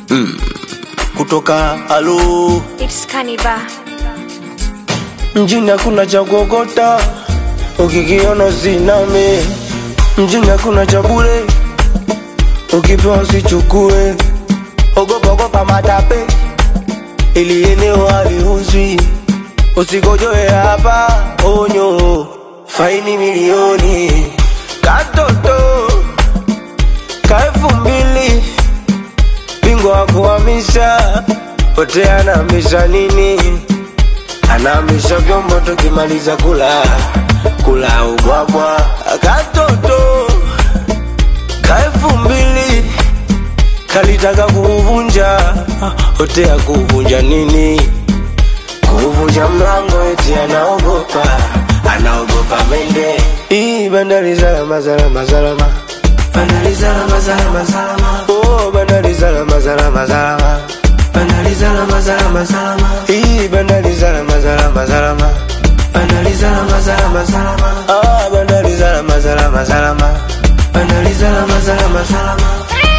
Kutoka halo It's Kaniba. mjini hakuna cha kuokota, ukikiona usiname. Mjini hakuna cha bure, ukipewa usichukue. Ogopa matape, ili eneo haliuzwi. Usikojoe hapa, onyo, faini milioni. Katoto ka 2000, bingwa wa kuhamisha. Pote anahamisha nini? Anahamisha vyombo tukimaliza kula ubwabwa. Katoto ka 2000, kalitaka kuvunja. Pote ya kuvunja nini? Kuvunja mlango eti anaogopa mende. Bandari salama salama salama. Bandari salama salama salama. Oh, bandari salama salama salama. Bandari salama salama salama. Bandari salama salama salama. Bandari salama salama salama. Ah, bandari salama salama salama. Bandari salama salama salama.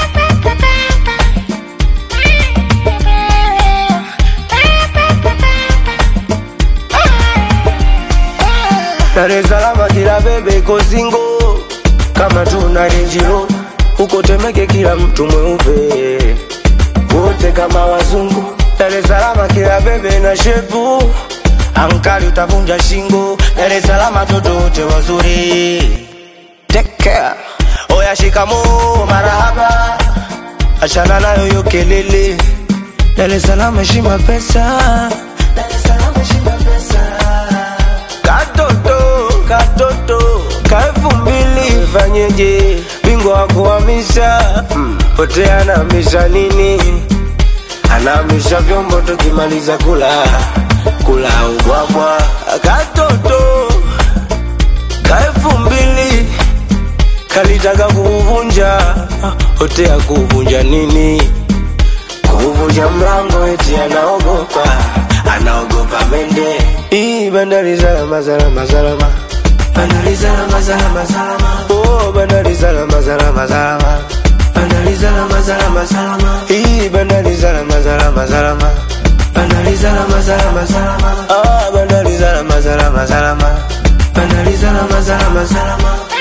Dar es Salaam kila bebe kozingo, kama tuna renjiro. Huko Temeke kila mtu mweupe, wote kama wazungu. Dar es Salaam kila bebe na shepu, ankali utavunja shingo. Dar es Salaam toto wote wazuri, take care. Oya shikamoo marahaba, achana nayo yo kelele. Dar es Salaam heshima pesa. Dar es Salaam heshima pesa. Katoto ka 2000, fanyeje? Bingwa wa kuhamisha. Pote anahamisha nini? Anahamisha vyombo tukimaliza kula ubwabwa. Katoto ka 2000, kalitaka kuvunja. Pote ya kuvunja nini? Kuvunja mlango eti anaogopa mende. Bandari salama salama salama. Bandari salama salama salama. Oh, bandari salama salama salama. Bandari salama salama salama. Bandari salama salama salama. Bandari salama salama salama. Ah, bandari salama salama salama. Bandari salama salama salama.